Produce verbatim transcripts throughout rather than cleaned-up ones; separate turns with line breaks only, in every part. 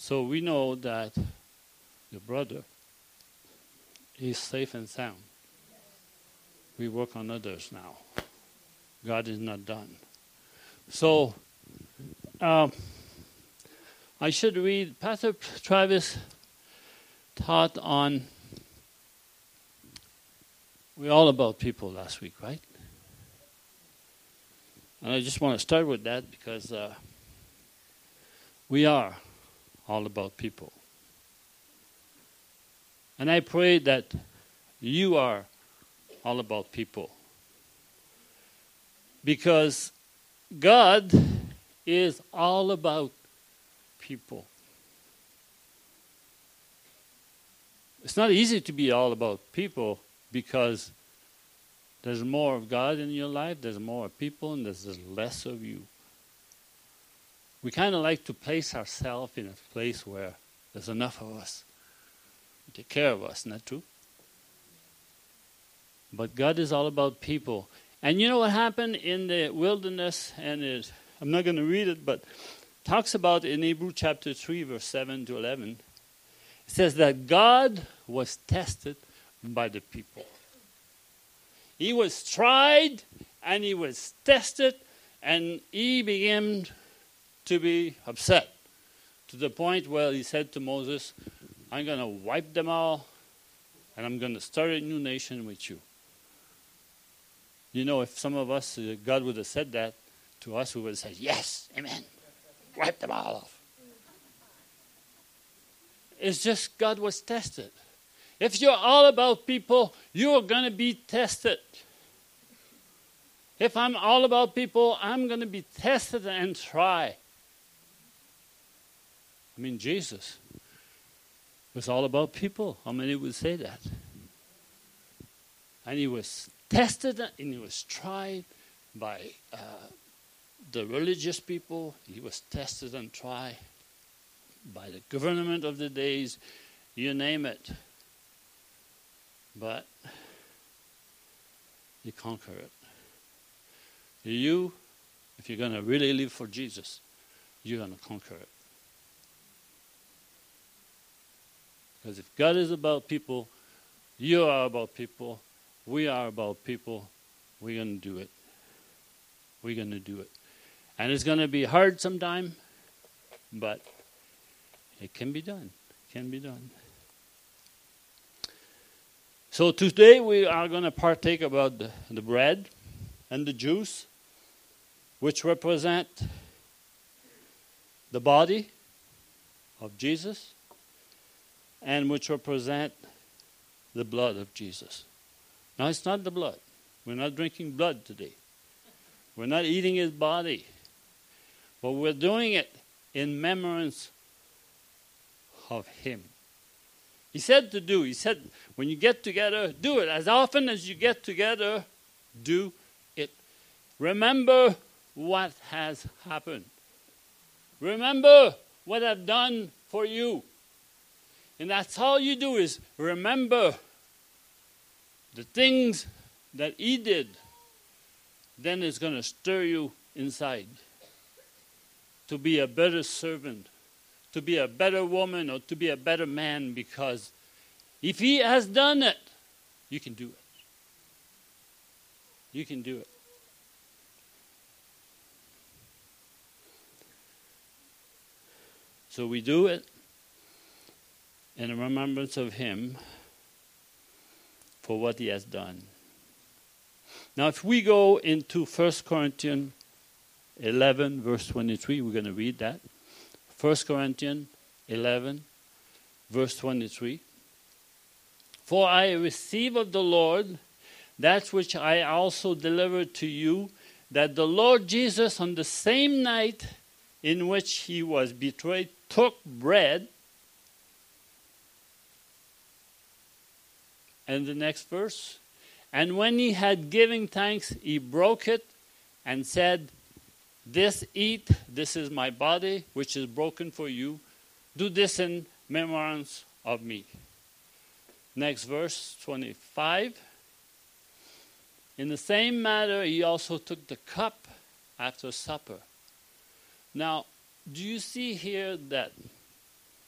So we know that your brother is safe and sound. We work on others now. God is not done. So, um, I should read, Pastor Travis taught on, we're all about people last week, right? And I just want to start with that because uh, we are all about people. And I pray that you are all about people. Because God is all about people. It's not easy to be all about people because there's more of God in your life, there's more of people, and there's less of you. We kind of like to place ourselves in a place where there's enough of us. Take care of us, not true? But God is all about people. And you know what happened in the wilderness? And it, I'm not going to read it, but it talks about in Hebrews chapter three, verse seven to eleven. It says that God was tested by the people. He was tried and he was tested and he began to be upset to the point where he said to Moses, I'm going to wipe them all and I'm going to start a new nation with you. You know, if some of us, uh, God would have said that to us, we would have said, yes, amen. Wipe them all off. It's just God was tested. If you're all about people, you're going to be tested. If I'm all about people, I'm going to be tested and tried. I mean, Jesus was all about people. How many would say that? And he was tested and he was tried by uh, the religious people. He was tested and tried by the government of the days. You name it. But you conquer it. You, if you're going to really live for Jesus, you're going to conquer it. Because if God is about people, you are about people, we are about people, we're going to do it. We're going to do it. And it's going to be hard sometime, but it can be done. It can be done. So today we are going to partake about the, the bread and the juice, which represent the body of Jesus and which represent the blood of Jesus. Now, it's not the blood. We're not drinking blood today. We're not eating his body. But we're doing it in remembrance of him. He said to do. He said, when you get together, do it. As often as you get together, do it. Remember what has happened. Remember what I've done for you. And that's all you do is remember the things that he did. Then it's going to stir you inside to be a better servant, to be a better woman, or to be a better man, because if he has done it, you can do it. You can do it. So we do it in remembrance of him for what he has done. Now, if we go into First Corinthians eleven, verse twenty-three, we're going to read that. First Corinthians eleven, verse twenty-three. For I receive of the Lord that which I also delivered to you, that the Lord Jesus, on the same night in which he was betrayed, took bread. And the next verse. And when he had given thanks, he broke it and said, this eat, this is my body, which is broken for you. Do this in remembrance of me. Next verse, twenty-five. In the same manner, he also took the cup after supper. Now, do you see here that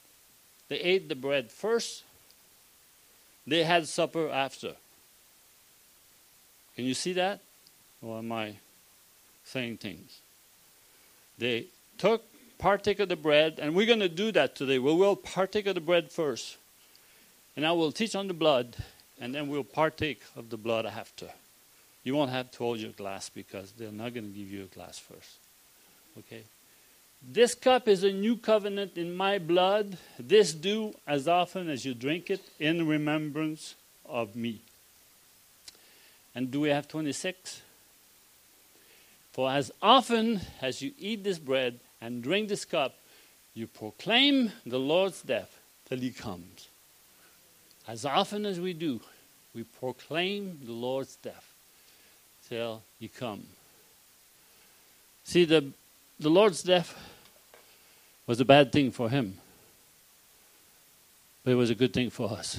They ate the bread first. They had supper after. Can you see that? Or am I saying things? They took, partake of the bread, and we're going to do that today. We will partake of the bread first. And I will teach on the blood, and then we'll partake of the blood after. You won't have to hold your glass because they're not going to give you a glass first. Okay? This cup is a new covenant in my blood. This do as often as you drink it in remembrance of me. And do we have twenty-six? For as often as you eat this bread and drink this cup, you proclaim the Lord's death till he comes. As often as we do, we proclaim the Lord's death till he comes. See, the, the Lord's death was a bad thing for him, but it was a good thing for us.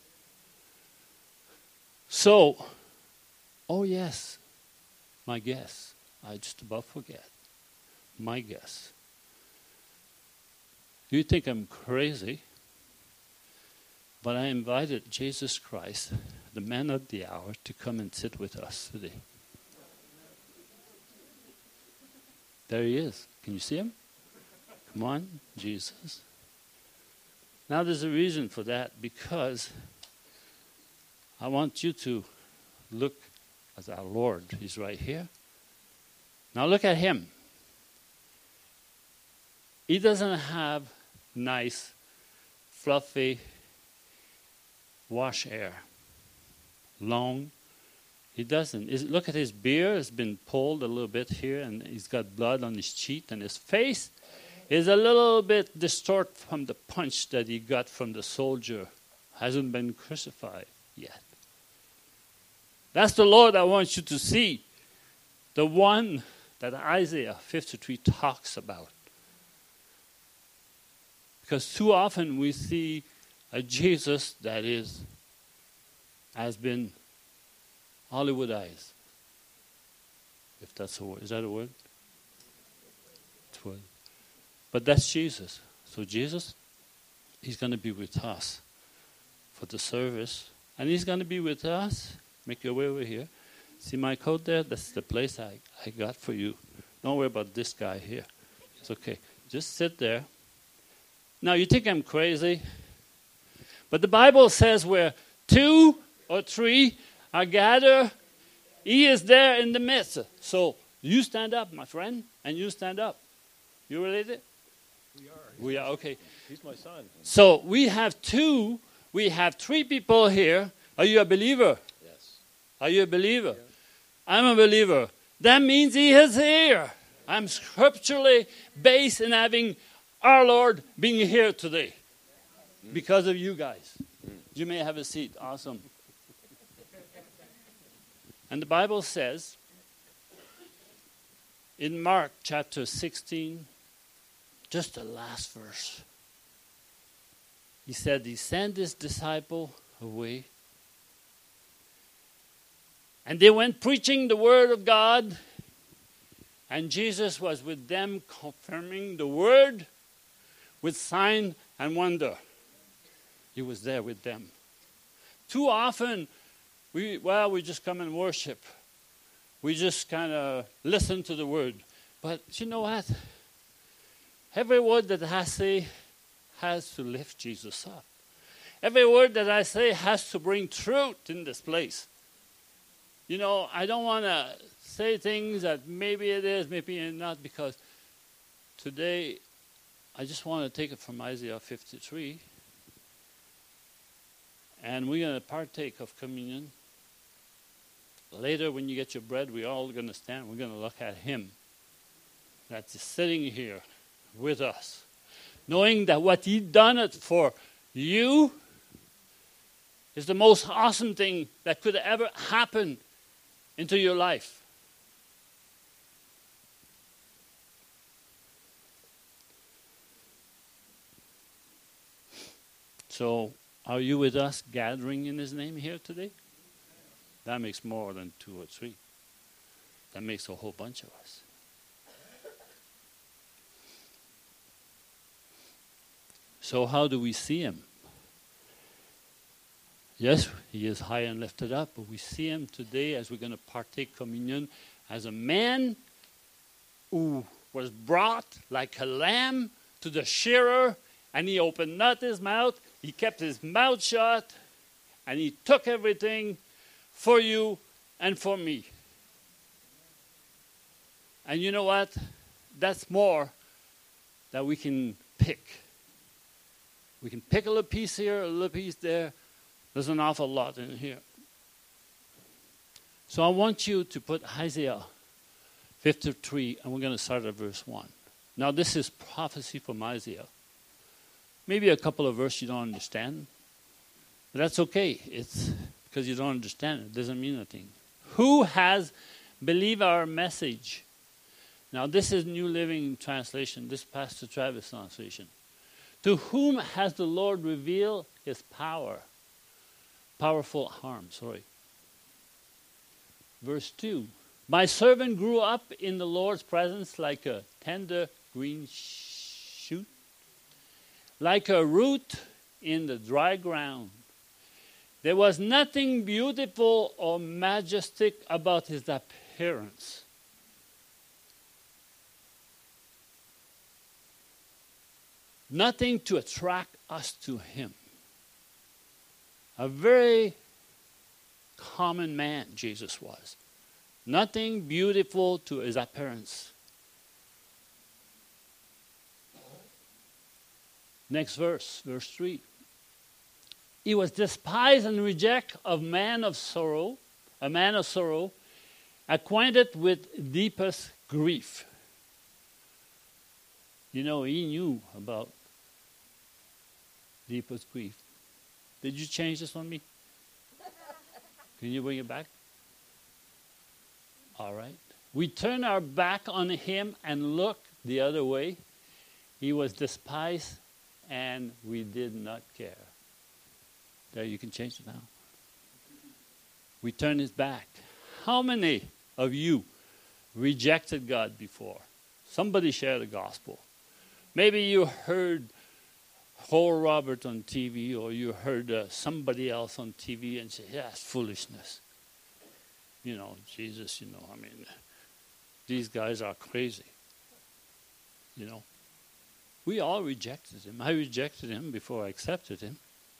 So, oh yes, my guess. I just about forget. My guess. You think I'm crazy, but I invited Jesus Christ, the man of the hour, to come and sit with us today. There he is. Can you see him? Come on, Jesus. Now there's a reason for that, because I want you to look at our Lord. He's right here. Now look at him. He doesn't have nice, fluffy, wash hair. Long. He doesn't. Is, look at his beard. It's been pulled a little bit here, and he's got blood on his cheek, and his face is a little bit distorted from the punch that he got from the soldier. Hasn't been crucified yet. That's the Lord I want you to see. The one that Isaiah fifty-three talks about. Because too often we see a Jesus that is, has been Hollywoodized. If that's a word. Is that a word? It's a word. But that's Jesus. So Jesus, he's going to be with us for the service. And he's going to be with us. Make your way over here. See my coat there? That's the place I, I got for you. Don't worry about this guy here. It's okay. Just sit there. Now, you think I'm crazy? But the Bible says where two or three are gathered, he is there in the midst. So, you stand up, my friend, and you stand up. You related?
We are.
We are, okay.
He's my son.
So, we have two, we have three people here. Are you a believer?
Yes.
Are you a believer?
Yeah.
I'm a believer. That means he is here. I'm scripturally based in having our Lord being here today. Mm. Because of you guys. Mm. You may have a seat. Awesome. And the Bible says in Mark chapter sixteen, just the last verse, he said he sent his disciple away. And they went preaching the word of God. And Jesus was with them, confirming the word with sign and wonder. He was there with them. Too often, we well, we just come and worship. We just kind of listen to the word. But you know what? Every word that I say has to lift Jesus up. Every word that I say has to bring truth in this place. You know, I don't want to say things that maybe it is, maybe it's not, because today I just want to take it from Isaiah fifty-three. And we're going to partake of communion. Later, when you get your bread, we're all going to stand. We're going to look at him that's sitting here with us, knowing that what he done it for you is the most awesome thing that could ever happen into your life. So, are you with us gathering in his name here today? That makes more than two or three. That makes a whole bunch of us. So how do we see him? Yes, he is high and lifted up, but we see him today as we're going to partake communion as a man who was brought like a lamb to the shearer, and he opened not his mouth, he kept his mouth shut, and he took everything for you and for me. And you know what? That's more that we can pick. We can pick a little piece here, a little piece there. There's an awful lot in here. So I want you to put Isaiah fifty-three, and we're going to start at verse one. Now this is prophecy from Isaiah. Maybe a couple of verses you don't understand. But that's okay. It's because you don't understand it. It doesn't mean anything. Who has believed our message? Now this is New Living Translation. This is Pastor Travis translation. To whom has the Lord revealed his power? Powerful arm, sorry. Verse two. My servant grew up in the Lord's presence like a tender green shoot, like a root in the dry ground. There was nothing beautiful or majestic about his appearance. Nothing to attract us to him. A very common man Jesus was. Nothing beautiful to his appearance. Next verse, verse three. He was despised and rejected of man of sorrow, a man of sorrow, acquainted with deepest grief. You know, he knew about deepest grief. Did you change this on me? Can you bring it back? All right. We turn our back on him and look the other way. He was despised and we did not care. There, you can change it now. We turn his back. How many of you rejected God before? Somebody share the gospel. Maybe you heard Oral Robert on T V, or you heard uh, somebody else on T V and say, yeah, it's foolishness. You know, Jesus, you know, I mean, these guys are crazy. You know, we all rejected him. I rejected him before I accepted him.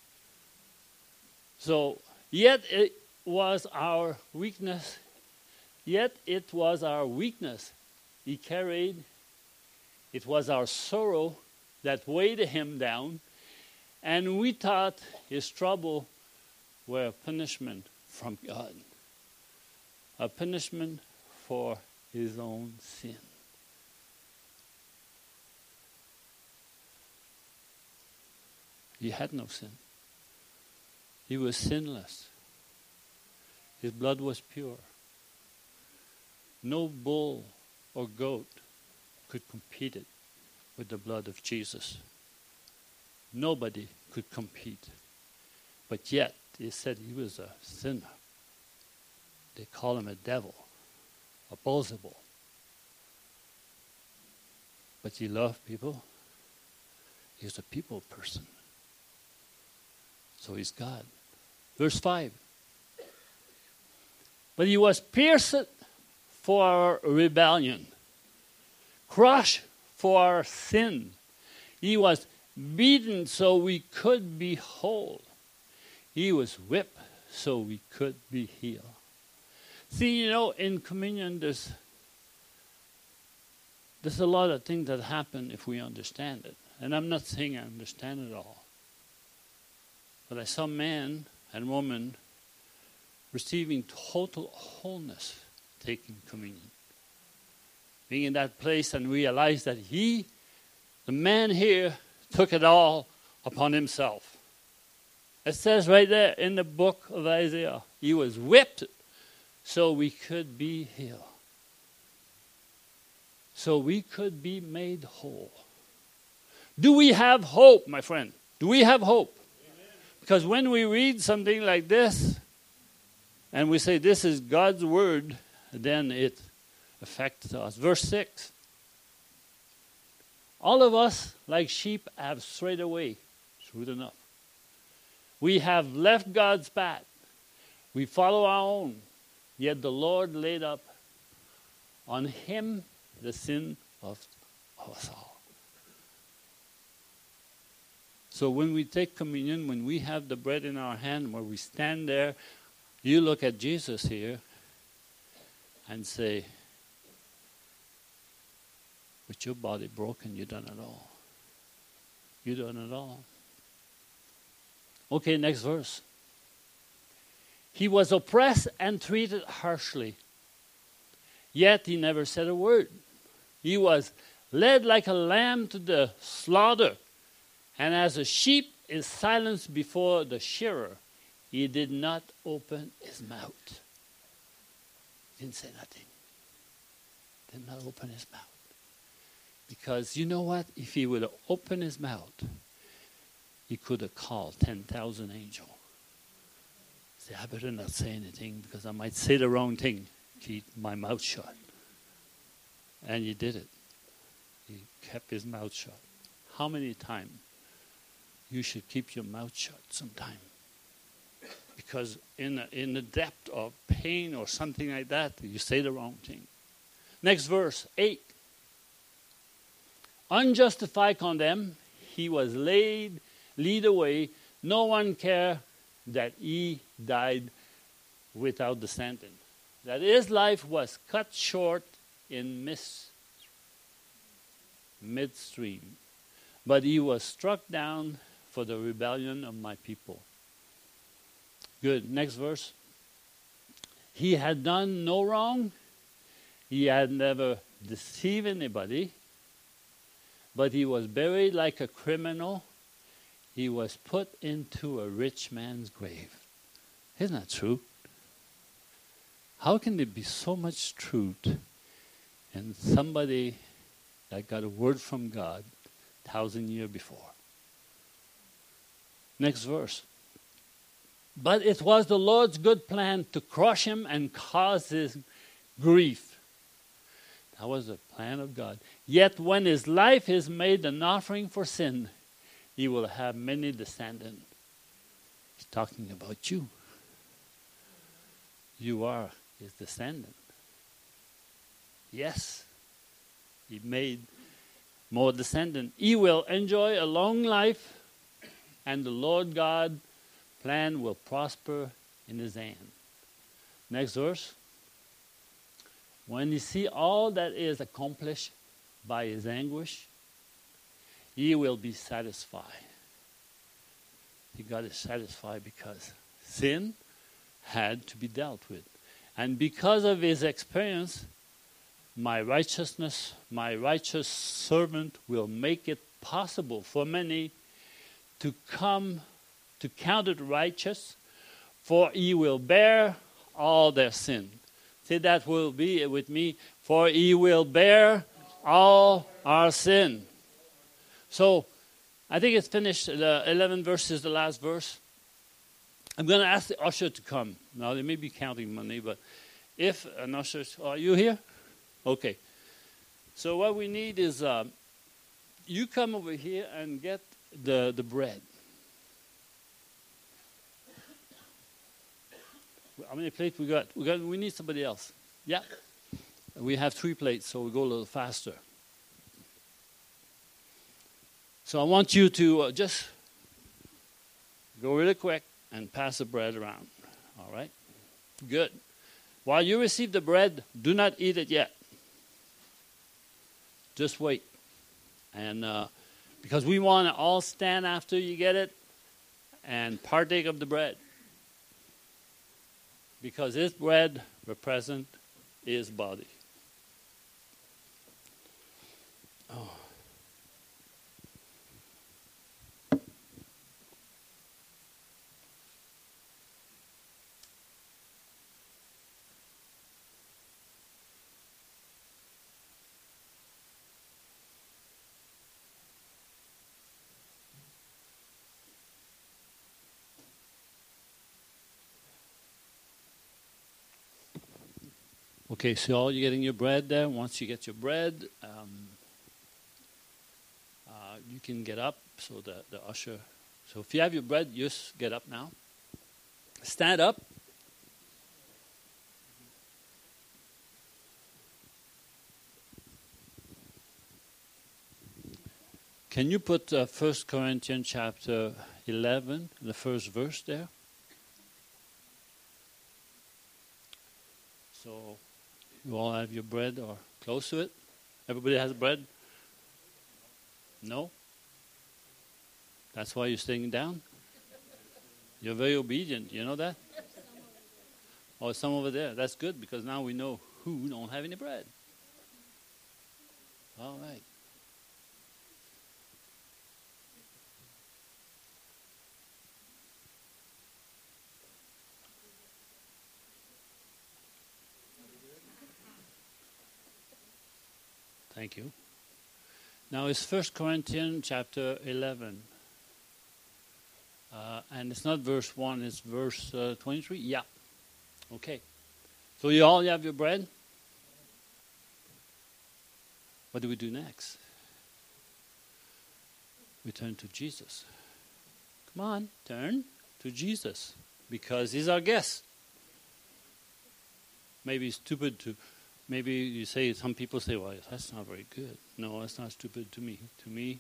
So, yet it was our weakness. Yet it was our weakness he carried. It was our sorrow that weighed him down. And we thought his trouble were a punishment from God. A punishment for his own sin. He had no sin. He was sinless. His blood was pure. No bull or goat could compete it with the blood of Jesus. Nobody could compete. But yet, they said he was a sinner. They call him a devil, opposable. But he loved people. He was a people person. So he's God. Verse five. But he was pierced for our rebellion, crushed for our sin. He was beaten so we could be whole. He was whipped so we could be healed. See, you know, in communion, there's, there's a lot of things that happen if we understand it. And I'm not saying I understand it all. But I saw man and woman receiving total wholeness, taking communion. Being in that place and realize that he, the man here, took it all upon himself. It says right there in the book of Isaiah, he was whipped so we could be healed. So we could be made whole. Do we have hope, my friend? Do we have hope? Amen. Because when we read something like this, and we say this is God's word, then it affects us. Verse six. All of us, like sheep, have strayed away. True enough. We have left God's path. We follow our own. Yet the Lord laid up on him the sin of us all. So when we take communion, when we have the bread in our hand, where we stand there, you look at Jesus here and say, with your body broken, you done it all. You done it all. Okay, next verse. He was oppressed and treated harshly, yet he never said a word. He was led like a lamb to the slaughter, and as a sheep is silenced before the shearer, he did not open his mouth. He didn't say nothing. Did not open his mouth. Because you know what? If he would have opened his mouth, he could have called ten thousand angels. Say, I better not say anything because I might say the wrong thing. Keep my mouth shut. And he did it. He kept his mouth shut. How many times you should keep your mouth shut sometime? Because in a, in the depth of pain or something like that, you say the wrong thing. Next verse, eight. Unjustified condemned, he was laid, lead away. No one cared that he died without the sentence. That his life was cut short in mis- midstream. But he was struck down for the rebellion of my people. Good. Next verse. He had done no wrong. He had never deceived anybody. But he was buried like a criminal. He was put into a rich man's grave. Isn't that true? How can there be so much truth in somebody that got a word from God a thousand years before? Next verse. But it was the Lord's good plan to crush him and cause his grief. That was the plan of God. Yet when his life is made an offering for sin, he will have many descendants. He's talking about you. You are his descendant. Yes, he made more descendants. He will enjoy a long life, and the Lord God plan will prosper in his hand. Next verse. When you see all that is accomplished by his anguish, he will be satisfied. He got satisfied because sin had to be dealt with. And because of his experience, my righteousness, my righteous servant will make it possible for many to come to count it righteous, for he will bear all their sin. Say that will be with me. For he will bear all our sin. So, I think it's finished. The eleventh verse is the last verse. I'm going to ask the usher to come. Now, they may be counting money, but if an usher... Are you here? Okay. So what we need is... Uh, you come over here and get the, the bread. How many plates we got? We got. We need somebody else. Yeah. We have three plates, so we'll go a little faster. So I want you to uh, just go really quick and pass the bread around. All right? Good. While you receive the bread, do not eat it yet. Just wait. And uh, because we want to all stand after you get it and partake of the bread. Because this bread represents his body. Oh. Okay, so you're getting your bread there. Once you get your bread, um, can get up so that the usher. So if you have your bread, just get up now. Stand up. Can you put uh, First Corinthians chapter eleven, the first verse there? So you all have your bread or close to it? Everybody has bread? No? That's why you're staying down? You're very obedient, you know that? Oh, some over there. That's good because now we know who don't have any bread. All right. Thank you. Now it's First Corinthians chapter eleven. Uh, and it's not verse one, it's verse uh, twenty-three. Yeah. Okay. So you all have your bread? What do we do next? We turn to Jesus. Come on, turn to Jesus. Because he's our guest. Maybe it's stupid to... Maybe you say, some people say, well, that's not very good. No, that's not stupid to me. To me,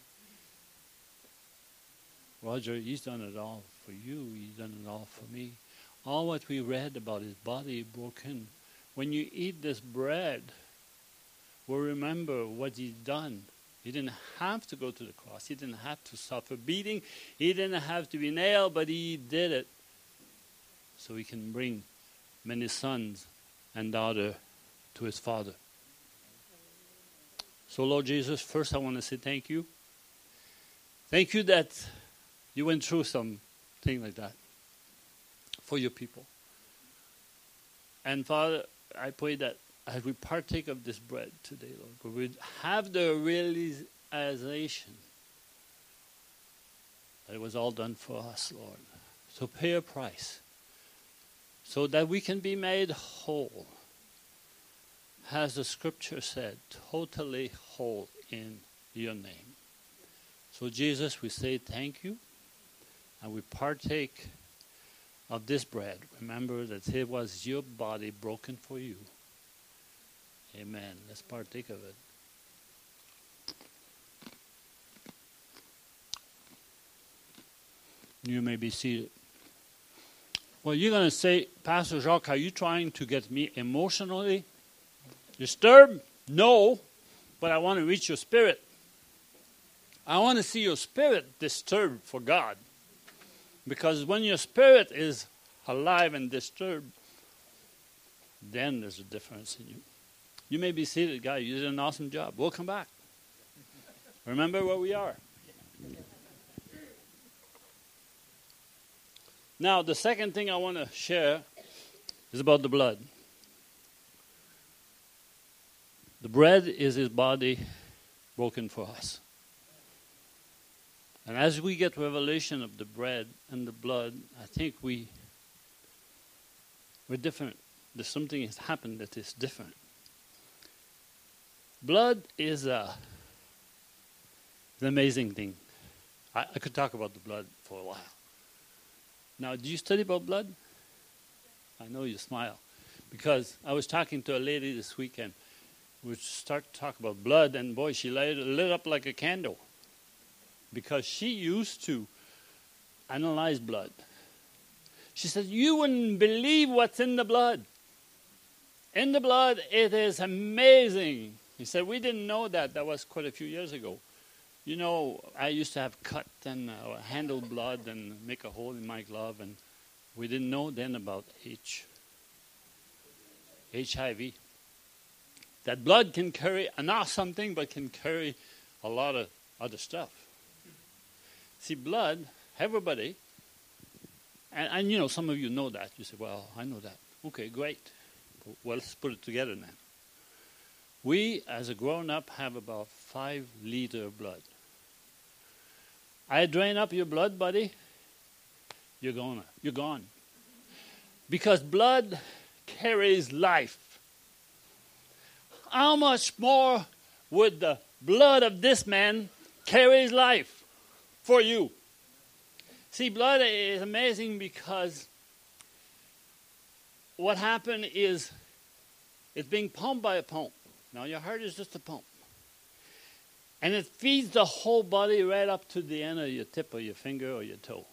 Roger, he's done it all for you. He's done it all for me. All what we read about his body broken. When you eat this bread, we'll remember what he's done. He didn't have to go to the cross. He didn't have to suffer beating. He didn't have to be nailed, but he did it. So he can bring many sons and daughters to his Father. So Lord Jesus, first I want to say thank you. Thank you that you went through something like that for your people. And Father, I pray that as we partake of this bread today, Lord, we would have the realization that it was all done for us, Lord. So pay a price so that we can be made whole. As the scripture said, totally whole in your name. So Jesus, we say thank you, and we partake of this bread. Remember that it was your body broken for you. Amen. Let's partake of it. You may be seated. Well, you're going to say, Pastor Jacques, are you trying to get me emotionally disturbed? No, but I want to reach your spirit. I want to see your spirit disturbed for God. Because when your spirit is alive and disturbed, then there's a difference in you. You may be seated, guy. You did an awesome job. We'll come back. Remember where we are. Now, the second thing I want to share is about the blood. The bread is his body broken for us. And as we get revelation of the bread and the blood, I think we, we're different. There's something has happened that is different. Blood is a, an amazing thing. I, I could talk about the blood for a while. Now, do you study about blood? I know you smile. Because I was talking to a lady this weekend. We start to talk about blood, and boy, she lit, lit up like a candle. Because she used to analyze blood. She said, you wouldn't believe what's in the blood. In the blood, it is amazing. He said, we didn't know that. That was quite a few years ago. You know, I used to have cut and uh, handle blood and make a hole in my glove, and we didn't know then about H. H I V. That blood can carry not something, but can carry a lot of other stuff. See, blood, everybody, and, and you know, some of you know that. You say, well, I know that. Okay, great. Well, let's put it together now. We, as a grown-up, have about five liters of blood. I drain up your blood, buddy, you're gone. You're gone. Because blood carries life. How much more would the blood of this man carry his life? for you. See, blood is amazing because what happened is it's being pumped by a pump. Now, your heart is just a pump. And it feeds the whole body right up to the end of your tip or your finger or your toe.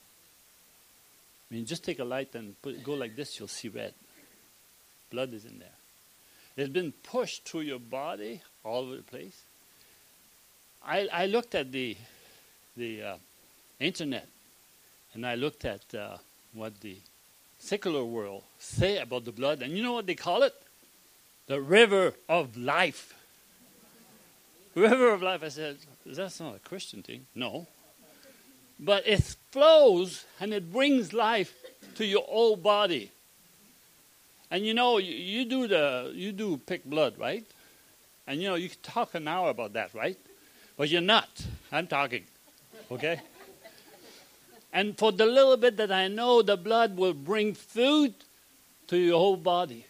I mean, just take a light and put, go like this, you'll see red. Blood is in there. It's been pushed through your body all over the place. I, I looked at the, the uh, internet, and I looked at uh, what the secular world say about the blood, and you know what they call it? The river of life. River of life. I said, that's not a Christian thing. No. But it flows and it brings life to your whole body. And you know, you, you do the you do pick blood, right? And you know, you can talk an hour about that, right? But you're not. I'm talking. Okay? And for the little bit that I know, the blood will bring food to your whole body.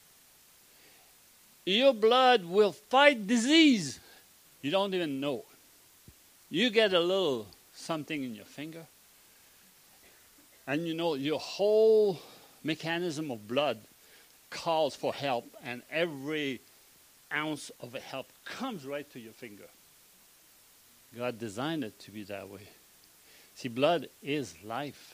Your blood will fight disease. You don't even know. You get a little something in your finger, and you know your whole mechanism of blood calls for help, and every ounce of help comes right to your finger. God designed it to be that way. See, blood is life.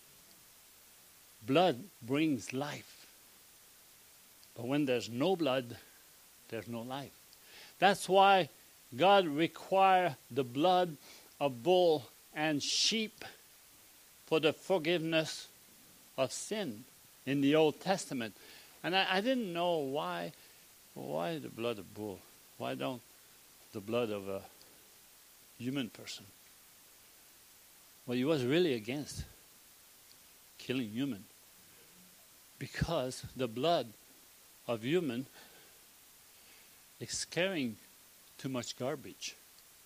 Blood brings life. But when there's no blood, there's no life. That's why God requires the blood of bull and sheep for the forgiveness of sin in the Old Testament. And I, I didn't know why, why the blood of bull? Why don't the blood of a human person? Well, he was really against killing human because the blood of human is carrying too much garbage.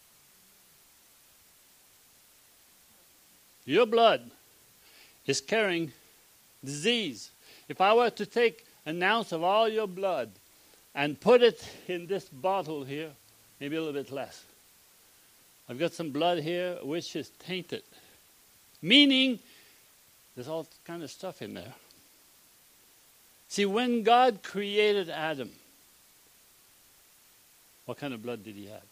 Your blood is carrying disease. If I were to take an ounce of all your blood and put it in this bottle here, maybe a little bit less, I've got some blood here which is tainted. Meaning, there's all kind of stuff in there. See, when God created Adam, what kind of blood did he have?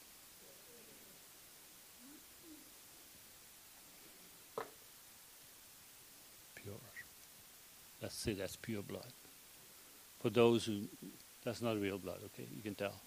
Pure. Let's say that's pure blood. For those who, that's not real blood, okay? You can tell.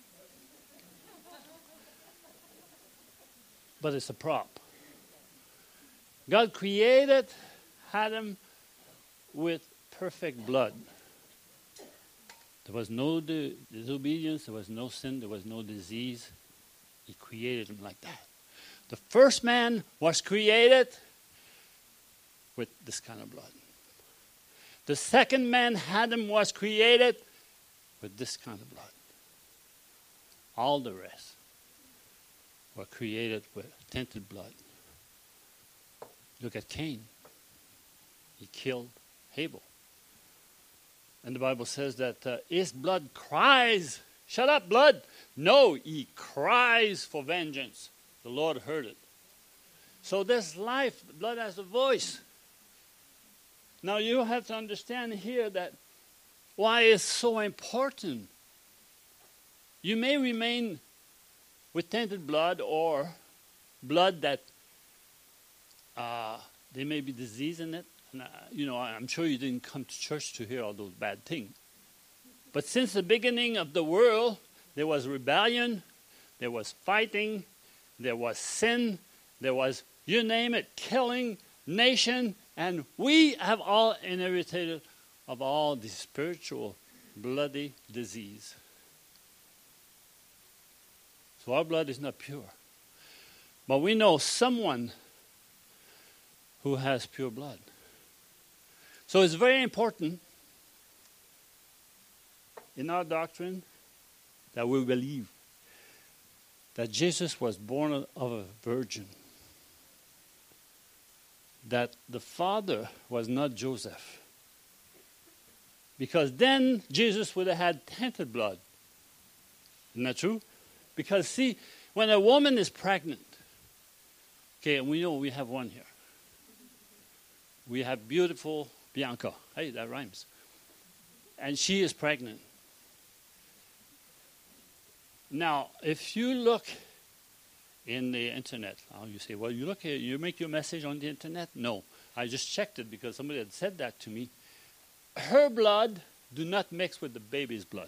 But it's a prop. God created Adam with perfect blood. There was no di- disobedience, there was no sin, there was no disease. He created him like that. The first man was created with this kind of blood. The second man, Adam, was created with this kind of blood. All the rest were created with tainted blood. Look at Cain. He killed Abel. And the Bible says that uh, his blood cries, shut up, blood. No, he cries for vengeance. The Lord heard it. So this life, blood has a voice. Now you have to understand here that why it's so important. You may remain with tainted blood or blood that uh, there may be disease in it. And, uh, you know, I'm sure you didn't come to church to hear all those bad things. But since the beginning of the world, there was rebellion, there was fighting, there was sin, there was, you name it, killing, nation, and we have all inherited of all the spiritual bloody disease. So our blood is not pure. But we know someone who has pure blood. So it's very important in our doctrine that we believe that Jesus was born of a virgin. That the father was not Joseph. Because then Jesus would have had tainted blood. Isn't that true? Because see, when a woman is pregnant, Okay, and we know we have one here. We have beautiful Bianca. Hey, that rhymes. And she is pregnant. Now, if you look in the internet, oh, you say, well, you look here, you make your message on the internet? No, I just checked it because somebody had said that to me. Her blood do not mix with the baby's blood.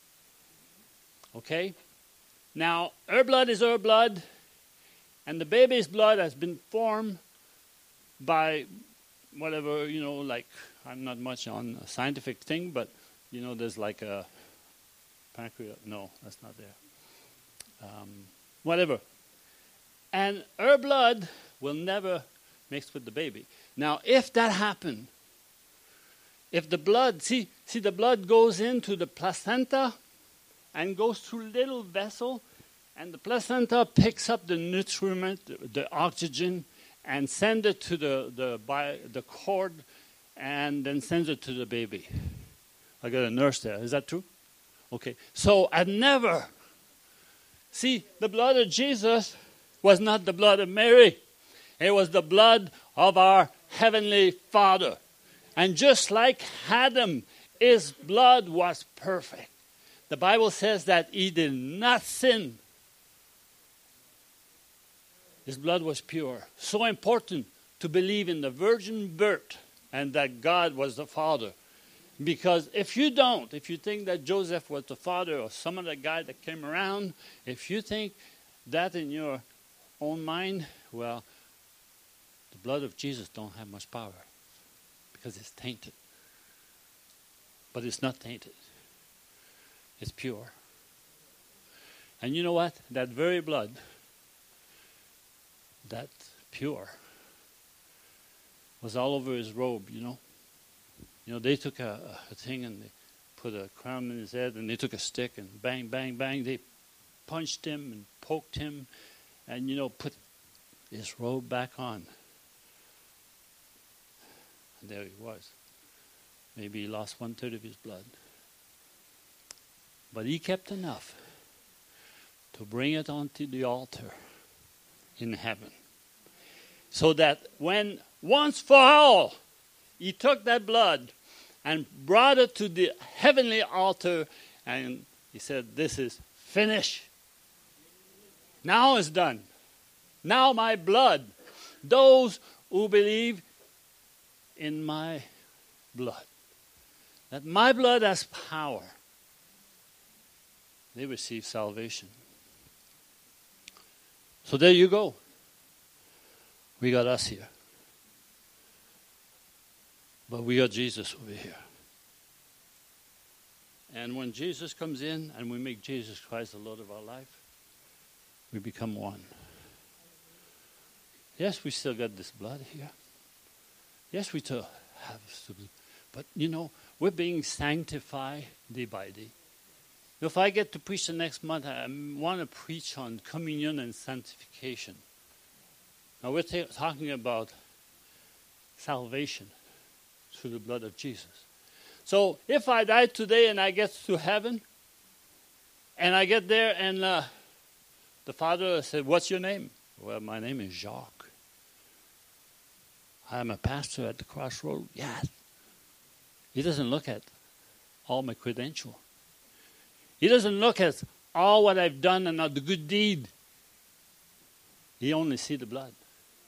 Okay? Now, her blood is her blood, and the baby's blood has been formed by whatever, you know, like, I'm not much on a scientific thing, but, you know, there's like a pancreas. No, that's not there. Um, whatever. And her blood will never mix with the baby. Now, if that happened, if the blood, see, see the blood goes into the placenta and goes through little vessel, and the placenta picks up the nutriment, the, the oxygen, and sends it to the, the, by, the cord, and then sends it to the baby. I got a nurse there. Is that true? Okay. So I never, see, the blood of Jesus was not the blood of Mary. It was the blood of our Heavenly Father. And just like Adam, his blood was perfect. The Bible says that he did not sin. His blood was pure. So important to believe in the virgin birth and that God was the Father. Because if you don't, if you think that Joseph was the father or some other guy that came around, if you think that in your own mind, well, the blood of Jesus don't have much power because it's tainted. But it's not tainted. It's pure. And you know what? That very blood, that pure, was all over his robe, you know. You know, they took a, a thing and they put a crown in his head and they took a stick and bang, bang, bang. They punched him and poked him and, you know, put his robe back on. And there he was. Maybe he lost one third of his blood. But he kept enough to bring it onto the altar in heaven. So that when once for all, he took that blood and brought it to the heavenly altar and he said, this is finished. Now it's done. Now my blood, those who believe in my blood, that my blood has power, they receive salvation. So there you go. We got us here. But we got Jesus over here. And when Jesus comes in and we make Jesus Christ the Lord of our life, we become one. Yes, we still got this blood here. Yes, we still have, but you know, we're being sanctified day by day. If I get to preach the next month, I want to preach on communion and sanctification. Now we're ta- talking about salvation through the blood of Jesus. So if I die today and I get to heaven, and I get there and uh, the Father said, what's your name? Well, my name is Jacques. I'm a pastor at the Crossroad. Yeah. He doesn't look at all my credentials. He doesn't look at all what I've done and all the good deed. He only sees the blood.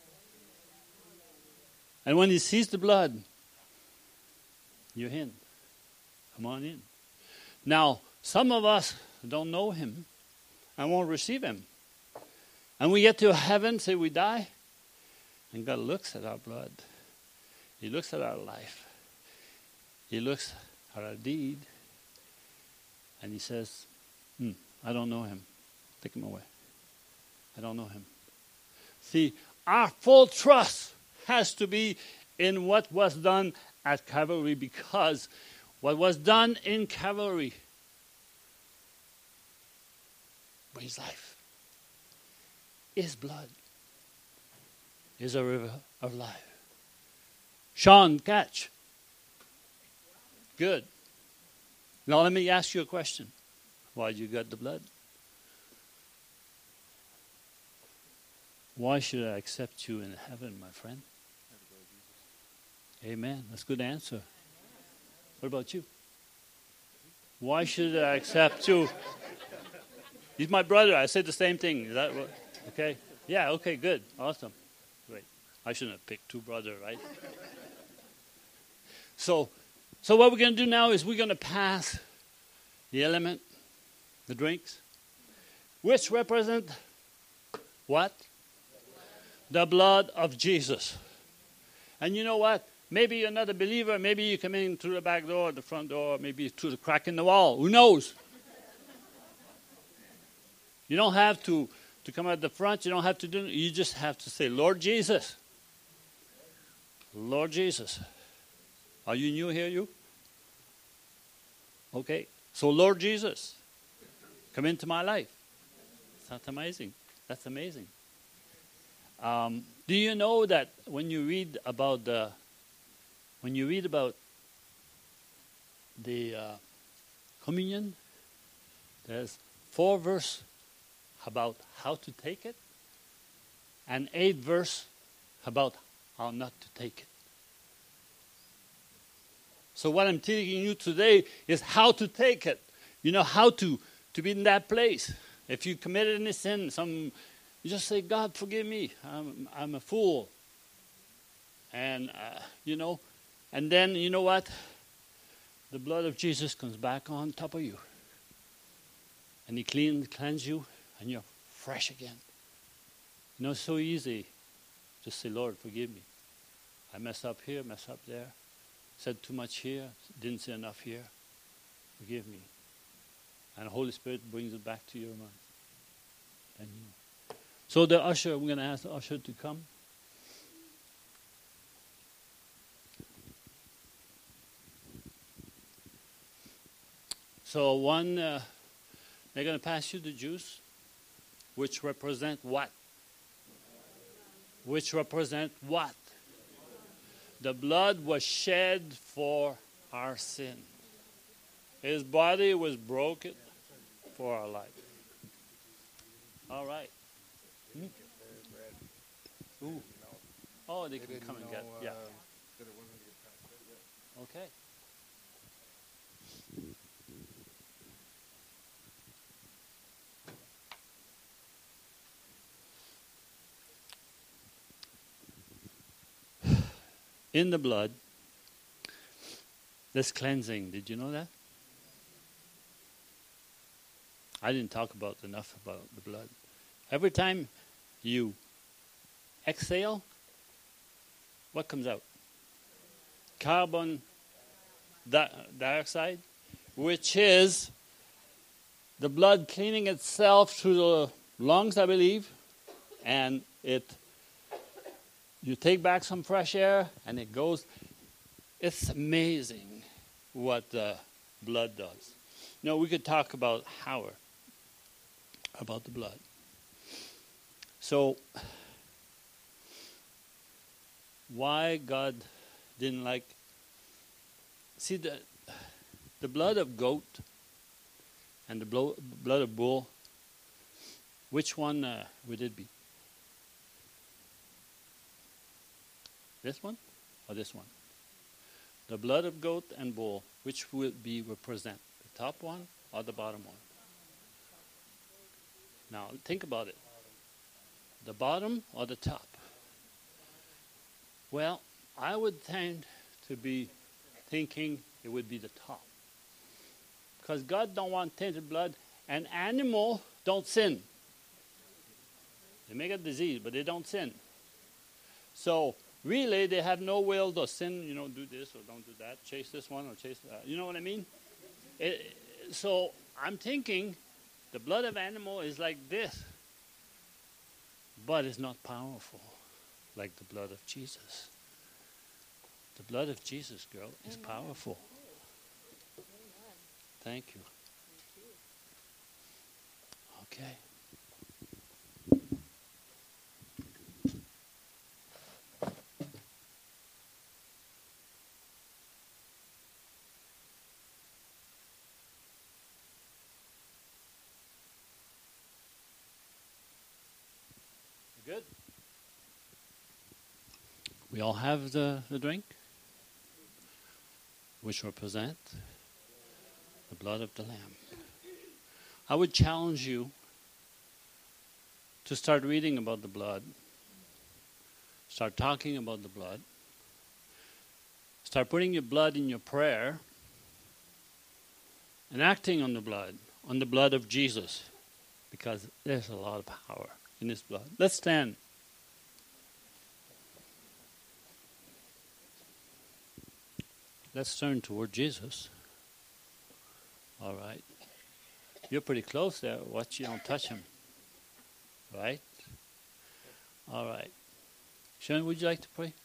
And when he sees the blood, you're in. Come on in. Now, some of us don't know him and won't receive him. And we get to heaven, say we die, and God looks at our blood. He looks at our life. He looks at our deed. And he says, hmm, I don't know him. Take him away. I don't know him. See, our full trust has to be in what was done at Calvary, because what was done in Calvary brings life. His blood is a river of life. Sean, catch. Good. Now let me ask you a question. Why you got the blood? Why should I accept you in heaven, my friend? Amen. That's a good answer. What about you? Why should I accept you? He's my brother. I said the same thing. Is that what? Okay. Yeah, okay, good. Awesome. Great. I shouldn't have picked two brothers, right? So, so what we're going to do now is we're going to pass the element, the drinks, which represent what? The blood of Jesus. And you know what? Maybe you're not a believer. Maybe you come in through the back door, the front door, maybe through the crack in the wall. Who knows? You don't have to, to come out the front. You don't have to do it. You just have to say, Lord Jesus. Lord Jesus. Are you new here, you? Okay. So, Lord Jesus, come into my life. That's amazing. That's amazing. Um, do you know that when you read about the, when you read about the uh, communion, there's four verses about how to take it, and eight verse about how not to take it. So what I'm teaching you today is how to take it. You know, how to, to be in that place. If you committed any sin, some, you just say, God, forgive me. I'm, I'm a fool. And, uh, you know, and then, you know what? The blood of Jesus comes back on top of you. And he clean, cleanse you, and you're fresh again. You know, it's so easy. Just say, Lord, forgive me. I messed up here, messed up there. Said too much here, didn't say enough here. Forgive me. And the Holy Spirit brings it back to your mind. And you. So the usher, I'm going to ask the usher to come. So one, uh, they're going to pass you the juice, which represent what? Which represent what? The blood was shed for our sin. His body was broken for our life. All right. Hmm? Ooh. Oh, they can come and get. Yeah. Okay. In the blood, there's cleansing. Did you know that? I didn't talk about enough about the blood. Every time you exhale, what comes out? Carbon di- dioxide, which is the blood cleaning itself through the lungs, I believe, and it. You take back some fresh air, and it goes. It's amazing what the blood does. You know, we could talk about how, about the blood. So, why God didn't like... See, the, the blood of goat and the blo- blood of bull, which one uh, would it be? This one or this one? The blood of goat and bull, which will be represent? The top one or the bottom one? Now, think about it. The bottom or the top? Well, I would tend to be thinking it would be the top. Because God don't want tainted blood, and animal don't sin. They may get disease, but they don't sin. So, really, they have no will to sin, you know, do this or don't do that, chase this one or chase that. You know what I mean? It, so I'm thinking the blood of animal is like this, but it's not powerful like the blood of Jesus. The blood of Jesus, girl, is Amen. Powerful. Amen. Thank you. Okay. Good? We all have the, the drink, which represent the blood of the Lamb. I would challenge you to start reading about the blood, start talking about the blood, start putting your blood in your prayer, and acting on the blood, on the blood of Jesus, because there's a lot of power in His blood. Let's stand. Let's turn toward Jesus. All right. You're pretty close there. Watch you don't touch Him. Right? All right. Sharon, would you like to pray?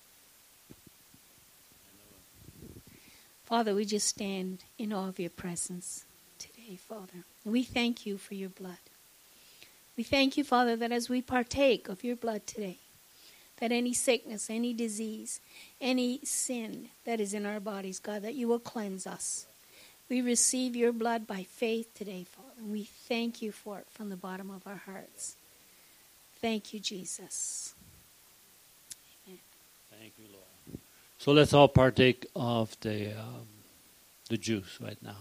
Father, we just stand in awe of your presence today, Father. And we thank you for your blood. We thank you, Father, that as we partake of your blood today, that any sickness, any disease, any sin that is in our bodies, God, that you will cleanse us. We receive your blood by faith today, Father. And we thank you for it from the bottom of our hearts. Thank you, Jesus. Amen.
Thank you, Lord. So let's all partake of the um, the juice right now.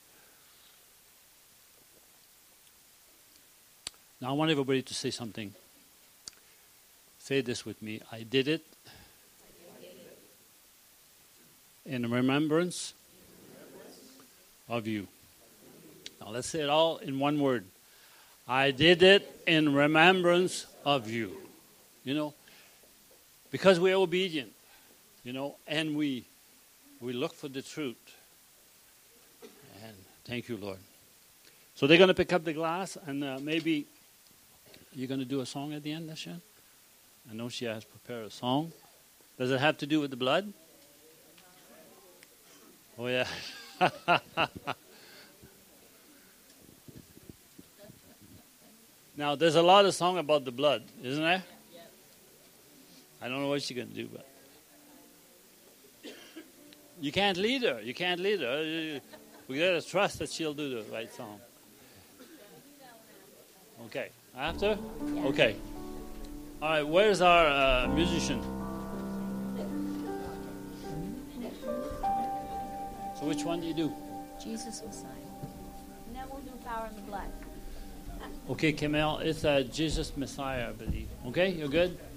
Now I want everybody to say something. Say this with me. I did it in remembrance of you. Now let's say it all in one word. I did it in remembrance of you. You know, because we are obedient, you know, and we we look for the truth. And thank you, Lord. So they're going to pick up the glass, and uh, maybe you're going to do a song at the end, Nashan? I know she has prepared a song. Does it have to do with the blood? Oh, yeah. Now, there's a lot of song about the blood, isn't there? I don't know what she's going to do, but you can't lead her. You can't lead her. We got to trust that she'll do the right song. Okay. After? Okay. All right. Where's our uh, musician? So which one do you do?
Jesus Messiah. And then we'll do Power in the Blood.
Okay, Kamel, it's uh, Jesus Messiah, I believe. Okay, you're good?